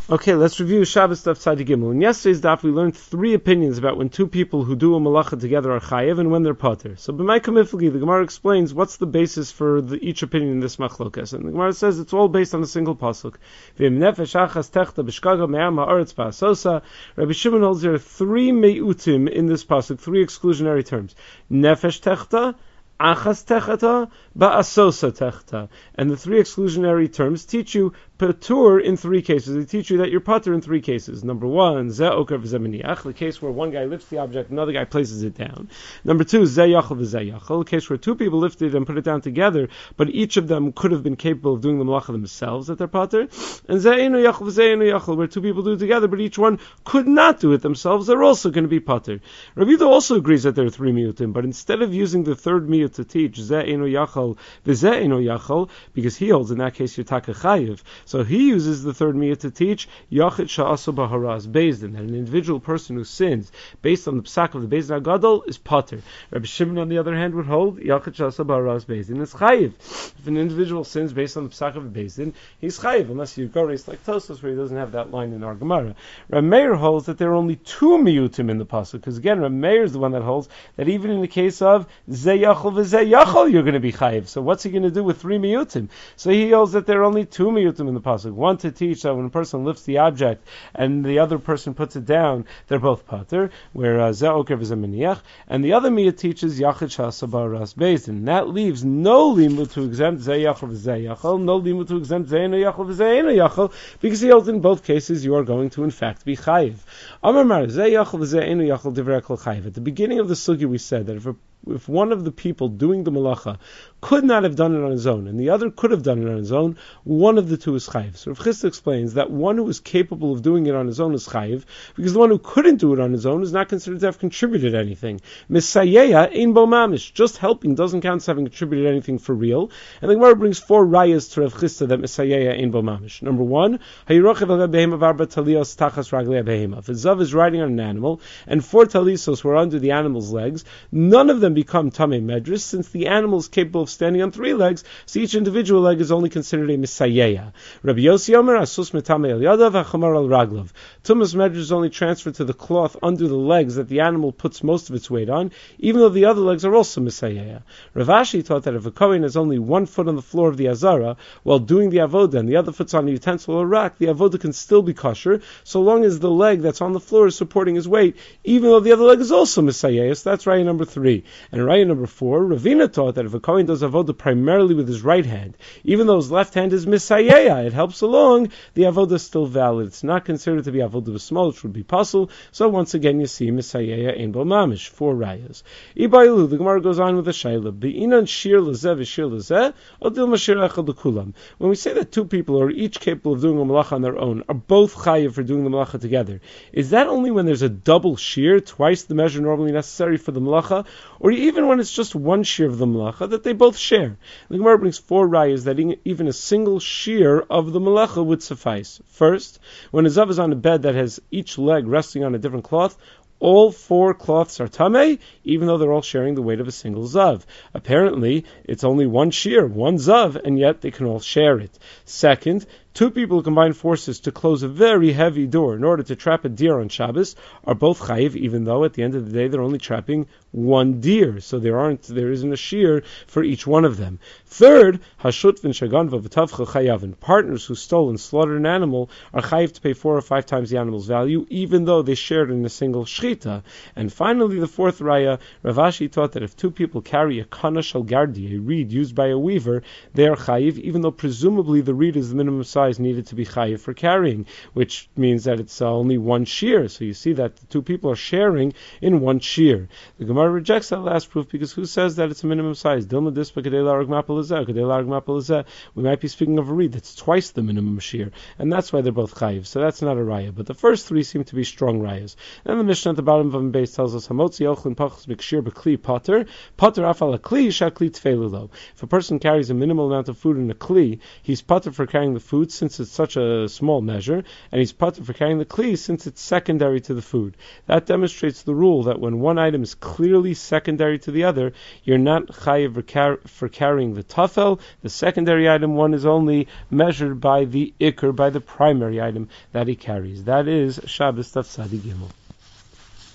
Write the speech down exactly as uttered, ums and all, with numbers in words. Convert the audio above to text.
Okay, let's review Shabbos Daf Tzadi Gimel. In yesterday's daf, we learned three opinions about when two people who do a malacha together are chayev and when they're pater. So, b'may kamiflagi, the Gemara explains what's the basis for the, each opinion in this machlokas. And the Gemara says it's all based on a single pasuk. V'im nefesh achas techta b'shkaga me'am ha'aretz ba'asosa. Rabbi Shimon holds there are three meutim in this pasuk, three exclusionary terms. Nefesh techta, achas techta, ba'asosa techta. And the three exclusionary terms teach you patur in three cases. They teach you that you're patur in three cases. Number one, ze oker v'ze meniach, the case where one guy lifts the object, another guy places it down. Number two, ze yachal v'ze yachal, the case where two people lifted and put it down together, but each of them could have been capable of doing the malacha themselves at their patur. And ze einu yachal v'ze einu yachal, where two people do it together, but each one could not do it themselves, they're also going to be patur. Rabbi Yehuda also agrees that there are three miyutim, but instead of using the third miyut to teach ze einu yachal v'ze einu yachal, because he holds in that case you're taka chayiv, so he uses the third miyut to teach Yachid Sha'asu B'Haraz Bezdin, that an individual person who sins based on the psak of the Bezdin HaGadol is pater. Rabbi Shimon, on the other hand, would hold Yachid Sha'asu B'Haraz Bezdin is chayiv. If an individual sins based on the psak of the Bezdin, he's chayiv, unless you go race like Tosfos, where he doesn't have that line in our Gemara. Rabbi Meir holds that there are only two miyutim in the pasuk, because again, Rabbi Meir is the one that holds that even in the case of Ze Yachol V'Ze Yachol, you're going to be chayiv. So what's he going to do with three miyutim? So he holds that there are only two miyutim in the pasuk. One to teach that when a person lifts the object and the other person puts it down, they're both pater, where ze oker v'ze meniach, and the other miyut teaches yachid sha'asa b'aras bezdin. That leaves no limud to exempt ze yachol v'ze yachol, no limud to exempt ze eino yachol v'ze eino yachol, because he holds in both cases you are going to in fact be chayiv. Amar mar ze yachol v'ze eino yachol divrei kol chayiv. At the beginning of the sugya we said that if a If one of the people doing the malacha could not have done it on his own, and the other could have done it on his own, one of the two is chayiv. So Rav Chisda explains that one who is capable of doing it on his own is chayiv, because the one who couldn't do it on his own is not considered to have contributed anything. Misayeya ein bo mamish, just helping doesn't count as having contributed anything for real. And the Gemara brings four rayas to Rav Chisda that misayeya ein bo mamish. Number one, hayirochev al behema varba talios tachas raglei behema. If a zav is riding on an animal, and four talisos were under the animal's legs, none of them become tamei medris, since the animal is capable of standing on three legs, so each individual leg is only considered a misayeya. Rabbi Yossi Omer, asus metamei el yadav, hachamar al raglav. Tumas medris is only transferred to the cloth under the legs that the animal puts most of its weight on, even though the other legs are also misayeya. Rav Ashi taught that if a kohen has only one foot on the floor of the azara, while doing the avodah, and the other foot's on a utensil or rack, the avodah can still be kosher, so long as the leg that's on the floor is supporting his weight, even though the other leg is also misayeya. So that's raya number three. And raya number four, Ravina taught that if a kohen does avodah primarily with his right hand, even though his left hand is misayeya, it helps along, the avodah is still valid. It's not considered to be avodah b'smol, which would be puzzle. So once again, you see misayeya ein bo mamish, four rayas. Ibailu, the Gemara goes on with a shayla. Be'inan shir lezeh v'shir lezeh, odil mashir echad l'kulam. When we say that two people are each capable of doing a malacha on their own, are both chayiv for doing the malacha together, is that only when there's a double shir, twice the measure normally necessary for the malacha, or even when it's just one shear of the malacha, that they both share? The Gemara brings four rayas that even a single shear of the malacha would suffice. First, when a zav is on a bed that has each leg resting on a different cloth, all four cloths are tamei, even though they're all sharing the weight of a single zav. Apparently, it's only one shear, one zav, and yet they can all share it. Second, two people who combine forces to close a very heavy door in order to trap a deer on Shabbos are both chayiv, even though at the end of the day they're only trapping one deer, so there aren't there isn't a shear for each one of them. Third, hashut v'shaganva v'tavcha chayavin, partners who stole and slaughtered an animal are chayiv to pay four or five times the animal's value, even though they shared in a single shchita. And finally, the fourth raya, Rav Ashi taught that if two people carry a kana shel gardi, a reed used by a weaver, they are chayiv, even though presumably the reed is the minimum size needed to be chayiv for carrying, which means that it's uh, only one shear. So you see that the two people are sharing in one shear. The Gemara rejects that last proof because who says that it's a minimum size? Dilma dispa kadei larag mapel lezeh, kadei larag mapel lezeh. We might be speaking of a reed that's twice the minimum shear, and that's why they're both chayiv. So that's not a raya. But the first three seem to be strong rayas. Then the Mishnah at the bottom of the base tells us hamotzi ochlin pachas mikshir b'kli potter potter afal akli shakli tfeilulo. If a person carries a minimal amount of food in a kli, he's potter for carrying the food since it's such a small measure, and he's patur for carrying the kli since it's secondary to the food. That demonstrates the rule that when one item is clearly secondary to the other, you're not chayiv for, car- for carrying the tafel. The secondary item, one is only measured by the ikr, by the primary item that he carries. That is Shabbos Taf Tzadi Gimel.